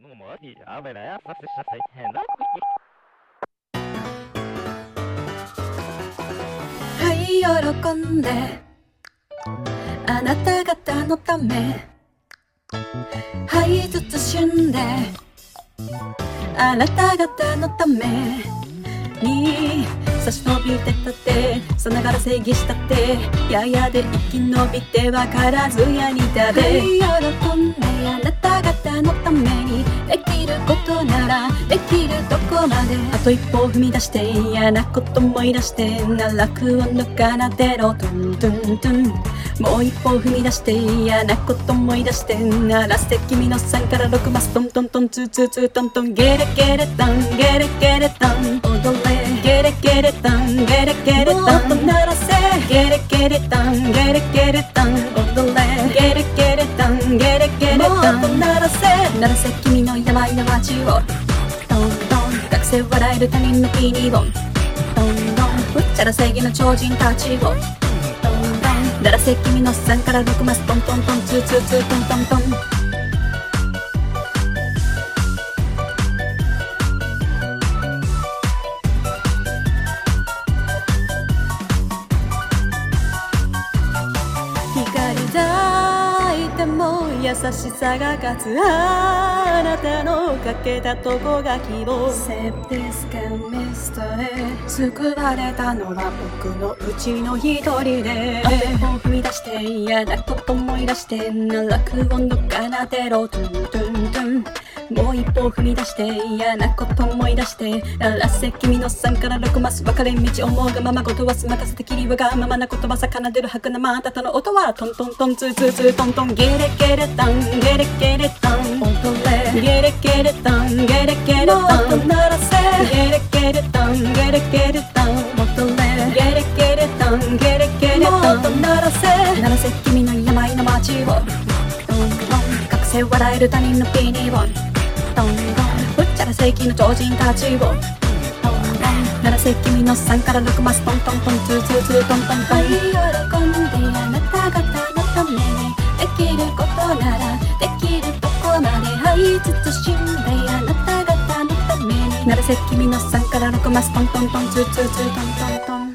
もういいやめなやさせさせへんな。 はい喜んであなた方のためはい慎んであなた方のために差し伸びてたってさながら正義したってややで生き延びてわからずやにたで喜んであなた方のためにできることならできるとこまであと一歩踏み出して嫌なこと思い出して奈落を奏でろトゥントゥントゥンもう一歩踏み出して嫌なこと思い出して鳴らせ君の3から6マストントントンツーツーツートントンゲレゲレタンゲレゲレタン踊れゲレゲレタンゲレゲレタンもっと鳴らせゲレゲレタンゲレゲレタン踊れゲレゲレタンゲレゲレタンもっと鳴らせ君の病の街をトントン学生笑える他人のピニをトントンぶっちゃら正義の超人たちをトントン鳴らせ君の3から6マストントントンツーツーツートントントン光抱いても優しさが勝つあなたのかけたとこが希望セーフティスケミストへ救われたのは僕のうちの一人であと一歩踏み出して嫌なこと思い出して奈落を奏でろトゥントゥントゥンもう一歩踏み出して嫌なこと思い出して鳴らせ君の3から6マス分かれ道思うがままことはすまかせてきりわがままな言葉さ奏でる吐くなまたとの音はトントントンツーツーツートントンゲレゲレタンゲレゲレタン踊れゲレゲレタンゲレゲレタンもっと鳴らせゲレゲレタンゲレゲレタン踊れゲレゲレタンゲレゲレタンもっと鳴らせ君の病の街をトントン学生笑える他人のピニをトントンぶっちゃら正義の超人たちをトントン鳴らせ君の3から6マストントントンツーツーツートントントン喜んであなた方のためにできることならできるとこまではい慎んであなた方のために鳴らせ君の3から6マストントントンツーツーツートントントン